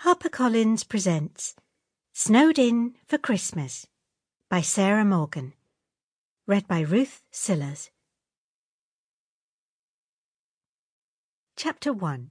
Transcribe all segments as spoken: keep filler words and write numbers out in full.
HarperCollins presents Snowed In for Christmas by Sarah Morgan. Read by Ruth Sillars. Chapter one.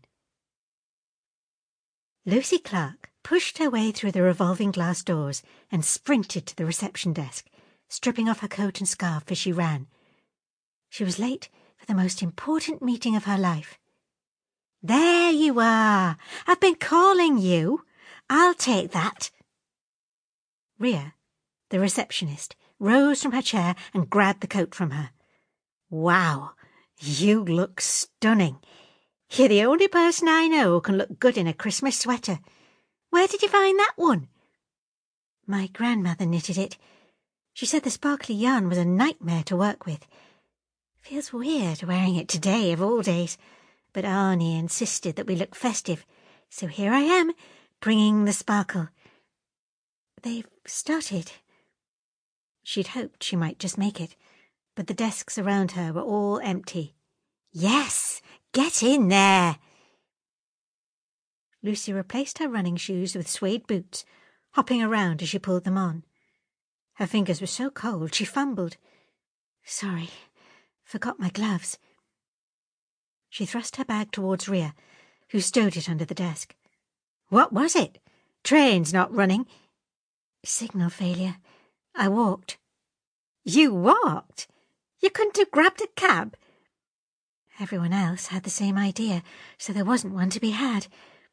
Lucy Clark pushed her way through the revolving glass doors and sprinted to the reception desk, stripping off her coat and scarf as she ran. She was late for the most important meeting of her life. "There you are! I've been calling you. I'll take that." Ria, the receptionist, rose from her chair and grabbed the coat from her. "Wow, you look stunning. You're the only person I know who can look good in a Christmas sweater. Where did you find that one?" "My grandmother knitted it. She said the sparkly yarn was a nightmare to work with. Feels weird wearing it today of all days. But Arnie insisted that we look festive, so here I am, bringing the sparkle. They've started." She'd hoped she might just make it, but the desks around her were all empty. "Yes, get in there." Lucy replaced her running shoes with suede boots, hopping around as she pulled them on. Her fingers were so cold she fumbled. "Sorry, forgot my gloves." She thrust her bag towards Ria, who stowed it under the desk. "What was it? Train's not running." "Signal failure. I walked." "You walked? You couldn't have grabbed a cab?" "Everyone else had the same idea, so there wasn't one to be had."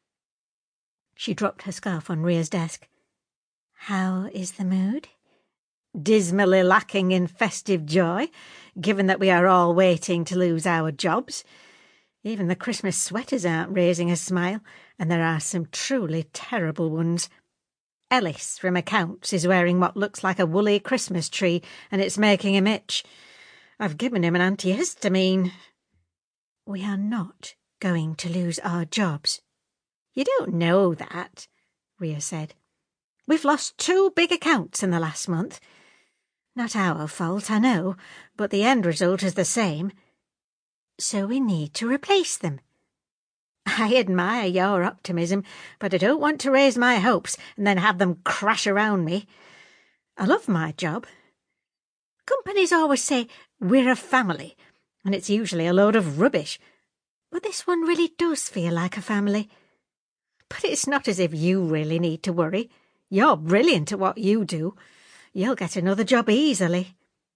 She dropped her scarf on Ria's desk. "How is the mood?" "Dismally lacking in festive joy, given that we are all waiting to lose our jobs. Even the Christmas sweaters aren't raising a smile, and there are some truly terrible ones. Ellis from accounts is wearing what looks like a woolly Christmas tree, and it's making him itch. I've given him an antihistamine." "We are not going to lose our jobs." "You don't know that," Ria said. "We've lost two big accounts in the last month. Not our fault, I know, but the end result is the same." "So we need to replace them." "I admire your optimism, but I don't want to raise my hopes and then have them crash around me. I love my job. Companies always say we're a family, and it's usually a load of rubbish. But this one really does feel like a family. But it's not as if you really need to worry. You're brilliant at what you do. You'll get another job easily."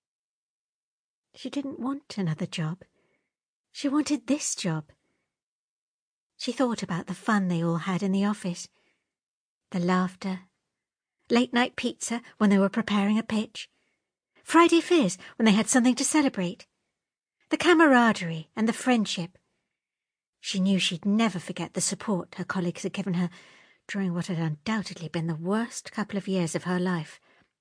She didn't want another job. She wanted this job. She thought about the fun they all had in the office. The laughter. Late-night pizza when they were preparing a pitch. Friday fizz when they had something to celebrate. The camaraderie and the friendship. She knew she'd never forget the support her colleagues had given her during what had undoubtedly been the worst couple of years of her life.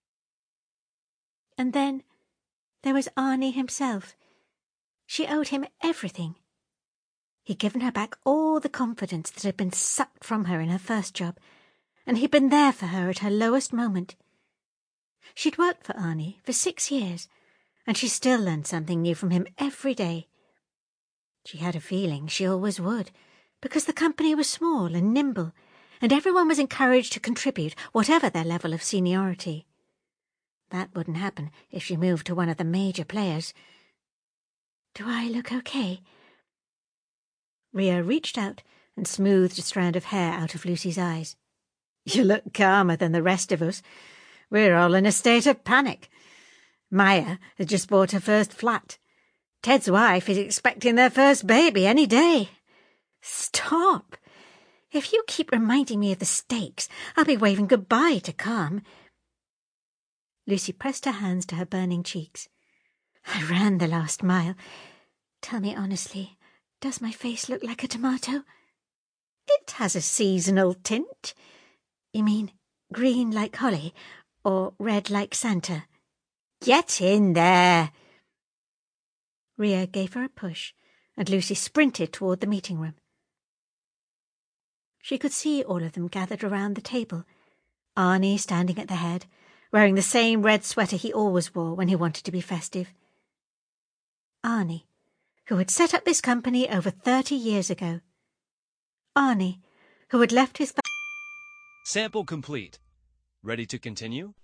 And then there was Arnie himself. She owed him everything. He'd given her back all the confidence that had been sucked from her in her first job, and he'd been there for her at her lowest moment. She'd worked for Arnie for six years, and she still learned something new from him every day. She had a feeling she always would, because the company was small and nimble, and everyone was encouraged to contribute, whatever their level of seniority. That wouldn't happen if she moved to one of the major players. "Do I look okay?" Ria reached out and smoothed a strand of hair out of Lucy's eyes. "You look calmer than the rest of us. We're all in a state of panic. Maya has just bought her first flat. Ted's wife is expecting their first baby any day." "Stop! If you keep reminding me of the stakes, I'll be waving goodbye to calm." Lucy pressed her hands to her burning cheeks. "I ran the last mile. Tell me honestly, does my face look like a tomato?" "It has a seasonal tint." "You mean green like holly, or red like Santa?" "Get in there." Ria gave her a push, and Lucy sprinted toward the meeting room. She could see all of them gathered around the table. Arnie standing at the head, wearing the same red sweater he always wore when he wanted to be festive. Arnie, who had set up this company over thirty years ago. Arnie, who had left his Sample complete. Ready to continue?